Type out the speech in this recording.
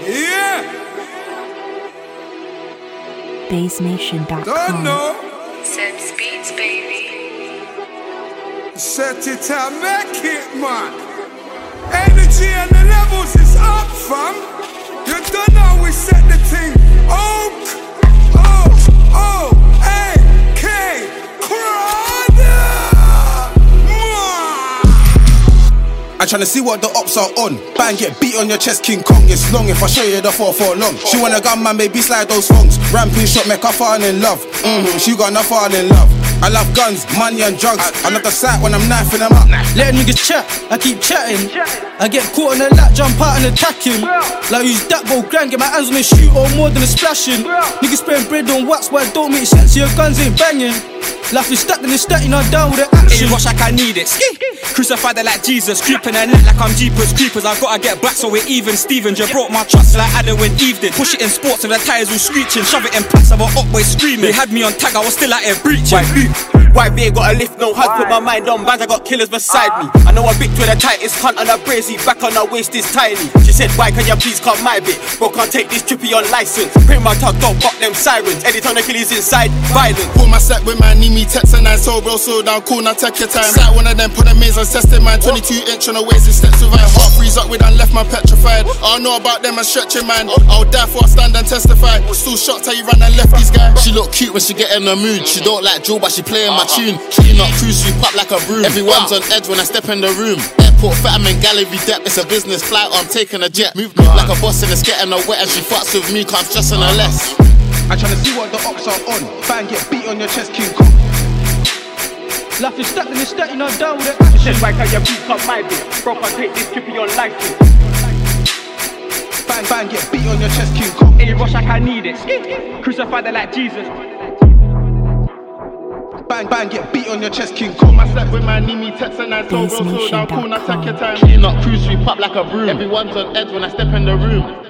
Yeah. BassNation.com. Don't know. Seb Speeds, baby. Set it and make it, man. Energy and the levels is up, fam. You don't know we set the thing. O-O-O-A-K I'm tryna see what the ops are on. Bang, get beat on your chest, King Kong. It's long if I show you the 4-4 long. She want a gun, man, baby, slide those thongs. Ramping shot, make her fall in love. She gonna fall in love. I love guns, money and drugs. I love the sight when I'm knifing them up. Let niggas chat, I keep chatting. I get caught on the lap, jump out and attack him. Like who's that, go grand, get my hands on the shoot or more than a splashing. Niggas spraying bread on wax, but don't make sense, your guns ain't banging. Life is stacked and it's stacked, you're not down with the action. Hey, watch like I need it. Crucified her like Jesus, creeping her neck like I'm Jeepers Creepers. I gotta get back so we're even. Steven, you broke my trust like Adam when Eve did. Push it in sports and the tires all screeching. Shove it in packs of a up way screaming. They had me on tag, I was still out here breaching. White beer got a lift, no hug, put my mind on bands, I got killers beside me. I know a bitch with the tightest cunt on her brazy, back on her waist is tiny. She said, why can you please cut my bit? Bro, can't take this trippy on license. Print my tug, don't fuck them sirens. Anytime the killies inside, violent. Pull my set with my knee, me text and 9, so bro, slow down, cool, now take your time. Sat one of them, put a maze on testing mine, 22 inch on the waist, it steps with I heart freeze up with and left my petrified. I don't know about them and stretching man. I'll die for I stand and testify. Still shocked how you ran and left these guys. She look cute when she get in the mood. She don't like Joe, but she playing my tune. Clean up, cruise, sweep up like a broom. Everyone's on edge when I step in the room. Airport, Fetterman, gallery depth. It's a business flight, I'm taking a jet. Move like a boss and it's getting her wet. And she fucks with me, cause I'm stressing her less. I'm tryna see what the ops are on. Bang, get beat on your chest, King Kong. Life is stacked and it's stacked, you're not down with the action. She said, why can you beat up my bit? Bro, can't take this trippy on license. Bang, bang, get beat on your chest, King Kong. Hey, rush like I need it. Crucified her like Jesus. Bang, bang, get beat on your chest, King Kong. My set with my knee, me text and 9, so bro, slow down, cool, now take your time. Clean up, cruise, sweep up like a broom. Everyone's on edge when I step in the room.